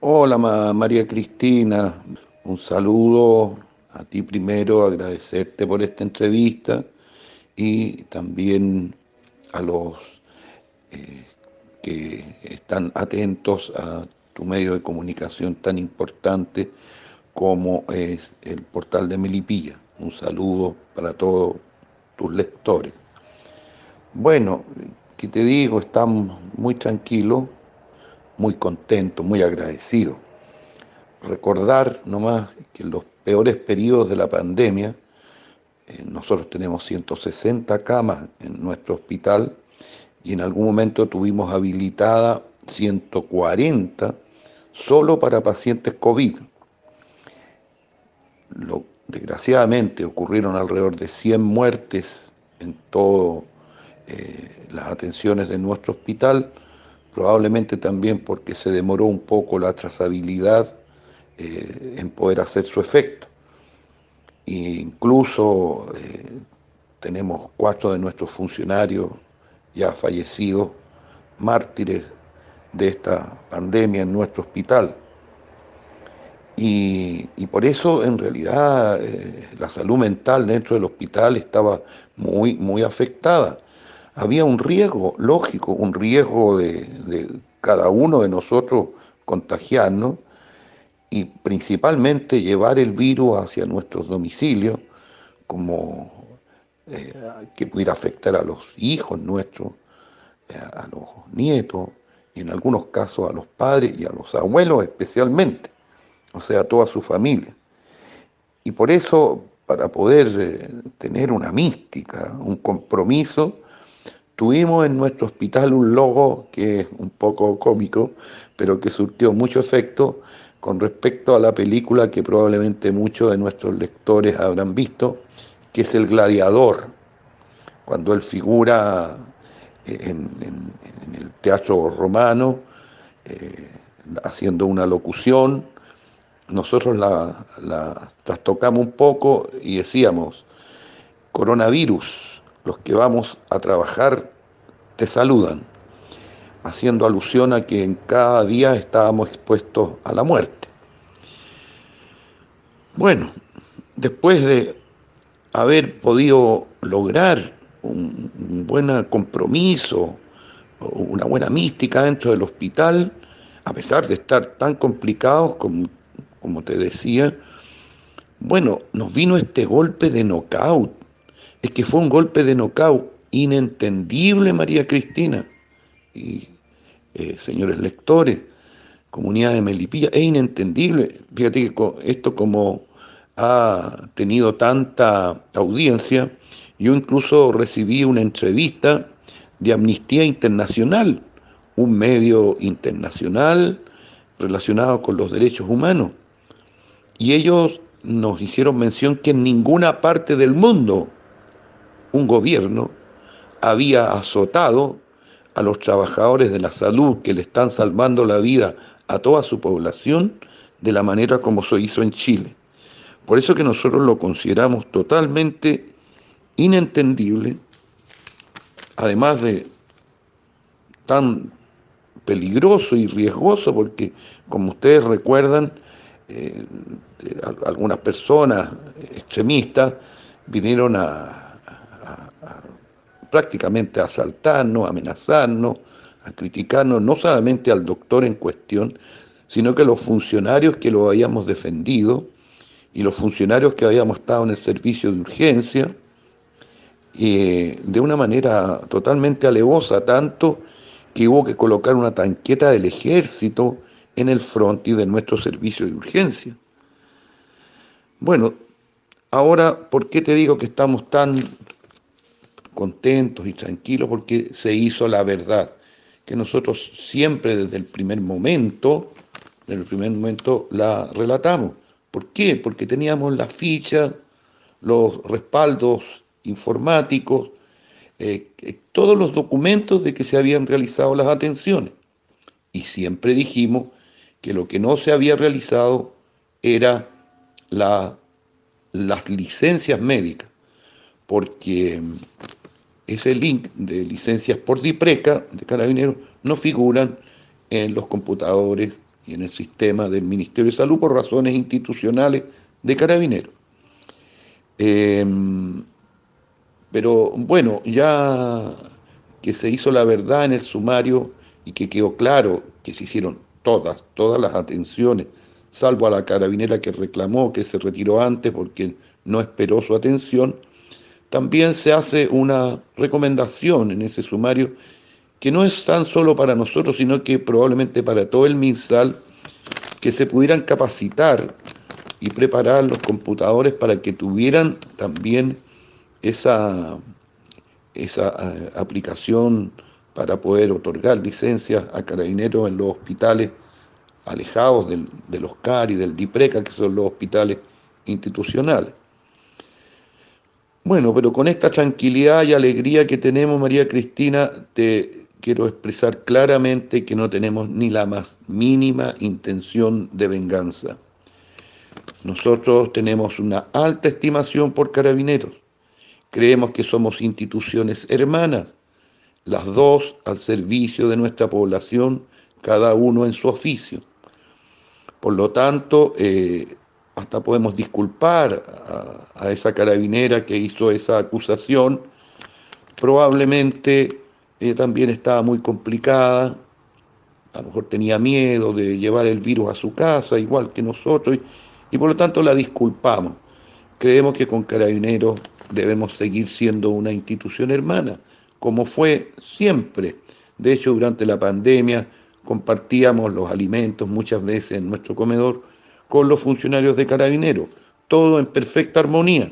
Hola María Cristina, un saludo a ti primero, agradecerte por esta entrevista y también a los que están atentos a tu medio de comunicación tan importante como es el portal de Melipilla. Un saludo para todos tus lectores. Bueno, ¿qué te digo? Estamos muy tranquilos, muy contentos, muy agradecidos. Recordar nomás que en los peores periodos de la pandemia, nosotros tenemos 160 camas en nuestro hospital y en algún momento tuvimos habilitada 140 solo para pacientes COVID. Desgraciadamente ocurrieron alrededor de 100 muertes en todas las atenciones de nuestro hospital, probablemente también porque se demoró un poco la trazabilidad en poder hacer su efecto. E incluso tenemos 4 de nuestros funcionarios ya fallecidos, mártires de esta pandemia en nuestro hospital. Y por eso en realidad la salud mental dentro del hospital estaba muy afectada. Había un riesgo, lógico, un riesgo de cada uno de nosotros contagiarnos y principalmente llevar el virus hacia nuestros domicilios, como eh, que pudiera afectar a los hijos nuestros, a los nietos, y en algunos casos a los padres y a los abuelos especialmente, o sea, a toda su familia. Y por eso, para poder tener una mística, un compromiso, tuvimos en nuestro hospital un logo que es un poco cómico, pero que surtió mucho efecto con respecto a la película que probablemente muchos de nuestros lectores habrán visto, que es El Gladiador, cuando él figura en el teatro romano, eh, haciendo una locución. Nosotros la trastocamos un poco y decíamos: coronavirus, los que vamos a trabajar te saludan, haciendo alusión a que en cada día estábamos expuestos a la muerte. Bueno, después de haber podido lograr un buen compromiso, una buena mística dentro del hospital, a pesar de estar tan complicados como te decía, bueno, nos vino este golpe de knockout. Es que fue un golpe de knockout inentendible, María Cristina y señores lectores, comunidad de Melipilla, es inentendible. Fíjate que esto como ha tenido tanta audiencia, yo incluso recibí una entrevista de Amnistía Internacional, un medio internacional relacionado con los derechos humanos, y ellos nos hicieron mención que en ninguna parte del mundo un gobierno había azotado a los trabajadores de la salud que le están salvando la vida a toda su población de la manera como se hizo en Chile. Por eso que nosotros lo consideramos totalmente inentendible, además de tan peligroso y riesgoso, porque como ustedes recuerdan, eh, algunas personas extremistas vinieron prácticamente a asaltarnos, a amenazarnos, a criticarnos, no solamente al doctor en cuestión, sino que a los funcionarios que lo habíamos defendido y los funcionarios que habíamos estado en el servicio de urgencia, de una manera totalmente alevosa, tanto que hubo que colocar una tanqueta del ejército en el frontis de nuestro servicio de urgencia. Bueno, ahora, ¿por qué te digo que estamos tan contentos y tranquilos? Porque se hizo la verdad, que nosotros siempre desde el primer momento la relatamos. ¿Por qué? Porque teníamos la ficha, los respaldos informáticos, todos los documentos de que se habían realizado las atenciones. Y siempre dijimos que lo que no se había realizado era la, las licencias médicas, porque ese link de licencias por DIPRECA de Carabineros no figuran en los computadores y en el sistema del Ministerio de Salud por razones institucionales de Carabineros. Pero bueno, ya que se hizo la verdad en el sumario y que quedó claro que se hicieron todas las atenciones, salvo a la carabinera que reclamó que se retiró antes porque no esperó su atención, también se hace una recomendación en ese sumario que no es tan solo para nosotros, sino que probablemente para todo el MinSal, que se pudieran capacitar y preparar los computadores para que tuvieran también esa aplicación para poder otorgar licencias a carabineros en los hospitales alejados de los CAR y del DIPRECA, que son los hospitales institucionales. Bueno, pero con esta tranquilidad y alegría que tenemos, María Cristina, te quiero expresar claramente que no tenemos ni la más mínima intención de venganza. Nosotros tenemos una alta estimación por Carabineros. Creemos que somos instituciones hermanas, las dos al servicio de nuestra población, cada uno en su oficio. Por lo tanto, hasta podemos disculpar a esa carabinera que hizo esa acusación. Probablemente también estaba muy complicada, a lo mejor tenía miedo de llevar el virus a su casa, igual que nosotros, y por lo tanto la disculpamos. Creemos que con Carabineros debemos seguir siendo una institución hermana, como fue siempre. De hecho, durante la pandemia compartíamos los alimentos muchas veces en nuestro comedor con los funcionarios de Carabineros, todo en perfecta armonía.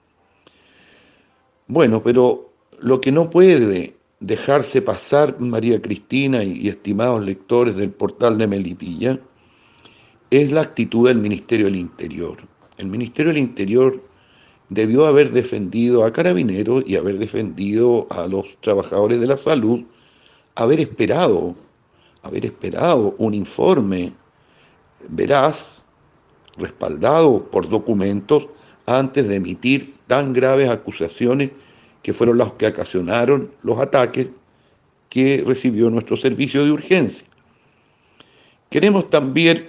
Bueno, pero lo que no puede dejarse pasar, María Cristina y estimados lectores del portal de Melipilla, es la actitud del Ministerio del Interior. El Ministerio del Interior debió haber defendido a Carabineros y haber defendido a los trabajadores de la salud, haber esperado un informe veraz, respaldado por documentos, antes de emitir tan graves acusaciones que fueron las que ocasionaron los ataques que recibió nuestro servicio de urgencia. Queremos también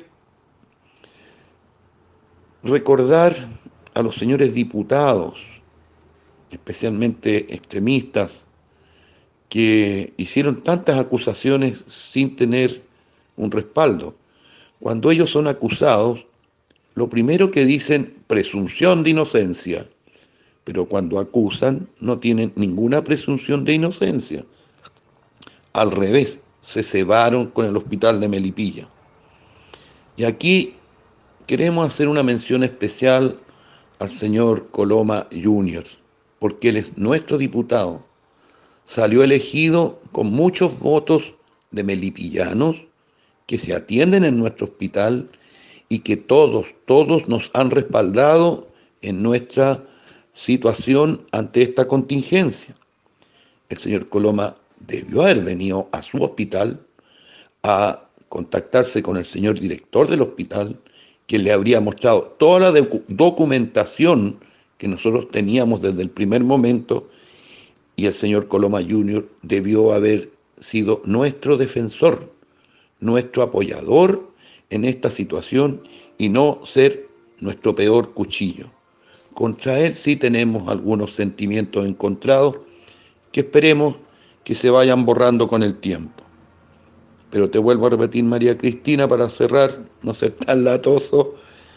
recordar a los señores diputados, especialmente extremistas, que hicieron tantas acusaciones sin tener un respaldo. Cuando ellos son acusados, lo primero que dicen, presunción de inocencia, pero cuando acusan no tienen ninguna presunción de inocencia. Al revés, se cebaron con el hospital de Melipilla. Y aquí queremos hacer una mención especial al señor Coloma Jr., porque él es nuestro diputado. Salió elegido con muchos votos de melipillanos que se atienden en nuestro hospital y que todos nos han respaldado en nuestra situación ante esta contingencia. El señor Coloma debió haber venido a su hospital a contactarse con el señor director del hospital, que le habría mostrado toda la documentación que nosotros teníamos desde el primer momento, y el señor Coloma Jr. debió haber sido nuestro defensor, nuestro apoyador en esta situación y no ser nuestro peor cuchillo. Contra él sí tenemos algunos sentimientos encontrados que esperemos que se vayan borrando con el tiempo. Pero te vuelvo a repetir, María Cristina, para cerrar, no ser tan latoso,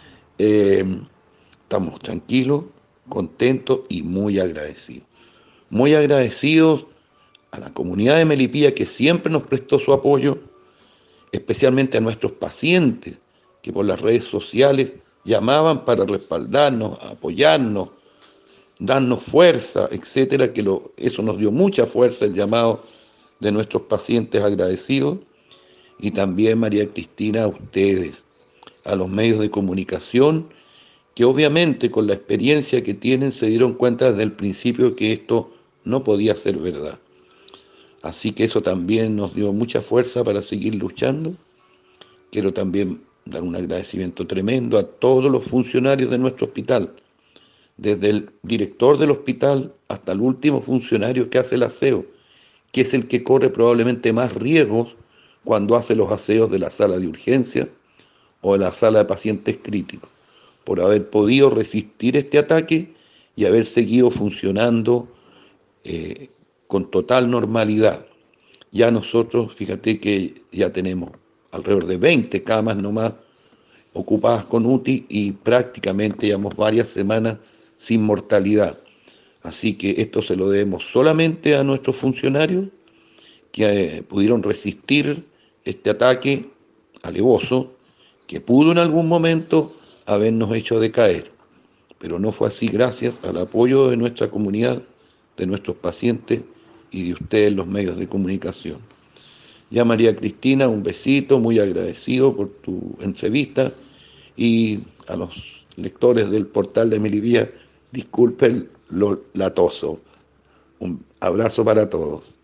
estamos tranquilos, contentos y muy agradecidos. Muy agradecidos a la comunidad de Melipilla que siempre nos prestó su apoyo, especialmente a nuestros pacientes que por las redes sociales llamaban para respaldarnos, apoyarnos, darnos fuerza, etcétera, eso nos dio mucha fuerza, el llamado de nuestros pacientes agradecidos, y también, María Cristina, a ustedes, a los medios de comunicación, que obviamente con la experiencia que tienen se dieron cuenta desde el principio que esto no podía ser verdad. Así que eso también nos dio mucha fuerza para seguir luchando. Quiero también dar un agradecimiento tremendo a todos los funcionarios de nuestro hospital, desde el director del hospital hasta el último funcionario que hace el aseo, que es el que corre probablemente más riesgos cuando hace los aseos de la sala de urgencia o de la sala de pacientes críticos, por haber podido resistir este ataque y haber seguido funcionando eh, con total normalidad. Ya nosotros, fíjate que ya tenemos alrededor de 20 camas nomás ocupadas con UTI y prácticamente llevamos varias semanas sin mortalidad. Así que esto se lo debemos solamente a nuestros funcionarios que pudieron resistir este ataque alevoso que pudo en algún momento habernos hecho decaer. Pero no fue así gracias al apoyo de nuestra comunidad, de nuestros pacientes y de ustedes los medios de comunicación. Ya María Cristina, un besito, muy agradecido por tu entrevista y a los lectores del portal de Melipilla, disculpen lo latoso. Un abrazo para todos.